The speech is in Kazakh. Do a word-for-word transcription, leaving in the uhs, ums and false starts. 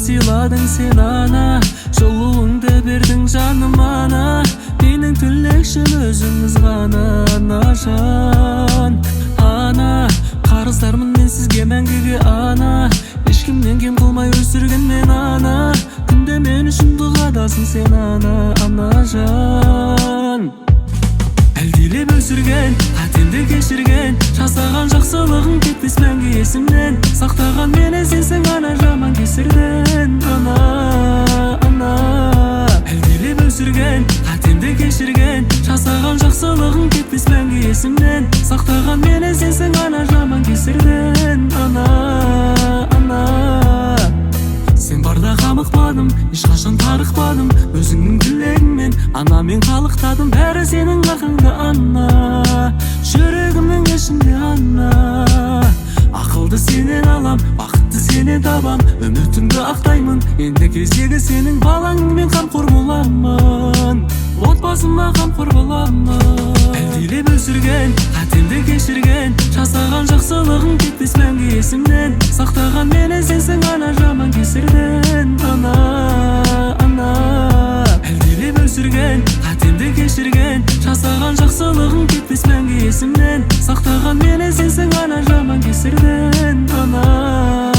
сыйладың сен ана, жылуыңды бердің жаным ана. Менің тілекшім өзіңіз ғана анажан. Ана, қарыздармын мен сізге мәңгіге ана. Ешкімнен кем қылмай өсірген мен ана. Күнде мен үшін дұғадасың сен ана, анажан. Әлдилеп өсірген, қатемді кешірген, жасаған жақсылығың кетпес мәңгі есімнен. Сақтаған мені сенсің ана, жаман кесірден ана, ана. Әлдилеп өсірген, қатемді кешірген, жасаған жақсылығың кетпес мәңгі есімнен. Сақтаған мені сенсің ана, жаман кесірден ана, ана. Сен барда қамықпадым, ешқашан тарықпадым. Өзіңнің тілегіңмен анамен қалықтадым. Бәрі сенің ақыңды ана, жүрегімнің ішінде ана. Ақылды сенен алам, бақытты сенен табам. Үмітімді ақтаймын, енді кездегі сенің балаңмен қамқор боламын. Отбасыма қамқор боламын. Әлдилеп өсірген, қатемді кешірген, жасаған жақсылығың кетпес мәңгі есімнен. Сақтаған мені сенсің ана, жаман кесірден ана, ана. Әлдилеп өсірген, қатемді кешірген, жасаған жақсылығың кетпес мәңгі есімнен. Сақтаған мені сенсің ана, жаман кесірден ана.